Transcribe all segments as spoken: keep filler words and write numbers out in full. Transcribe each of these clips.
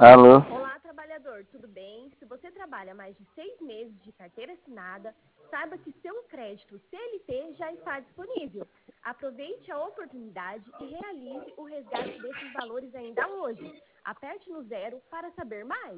Alô? Olá, trabalhador, tudo bem? Se você trabalha mais de seis meses de carteira assinada, saiba que seu crédito C L T já está disponível. Aproveite a oportunidade e realize o resgate desses valores ainda hoje. Aperte no zero para saber mais.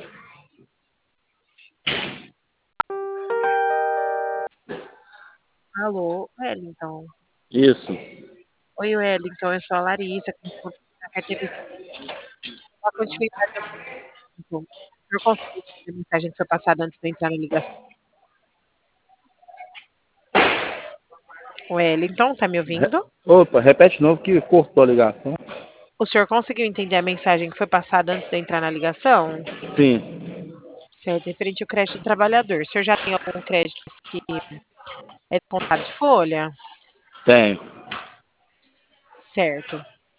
Alô, Wellington. Isso. Oi, Wellington, eu sou a Larissa, da carteira a continuidade do assunto. O senhor conseguiu entender a mensagem que foi passada antes de eu entrar na ligação? Wellington, tá me ouvindo? Opa, repete de novo que cortou a ligação. O senhor conseguiu entender a mensagem que foi passada antes de eu entrar na ligação? Sim, Certo, referente ao crédito do trabalhador. O senhor já tem algum crédito que é descontado de folha? tenho. Certo.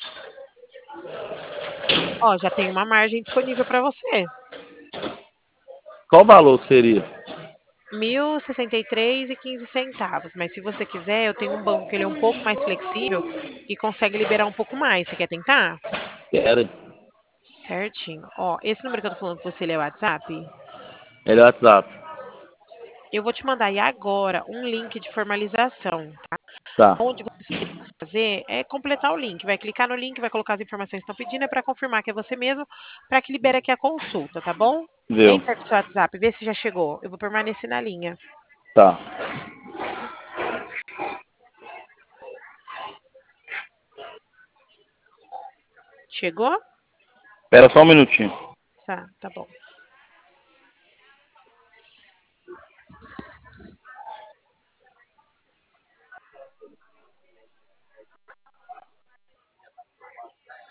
Ó, já tem uma margem disponível para você. Qual o valor seria? Mil sessenta e três e quinze centavos. Mas se você quiser, eu tenho um banco que ele é um pouco mais flexível e consegue liberar um pouco mais. Você quer tentar? Quero. Certinho. Ó, esse número que eu tô falando com você, ele é o WhatsApp? Ele é o WhatsApp. Eu vou te mandar aí agora um link de formalização. Tá. Onde você só tem que fazer é completar o link. Vai clicar no link, vai colocar as informações que estão pedindo, é para confirmar que é você mesmo, para que libere aqui a consulta, tá bom? Viu? Entra aqui no seu WhatsApp, vê se já chegou. Eu vou permanecer na linha. Tá. Chegou? Espera só um minutinho. Tá, tá bom.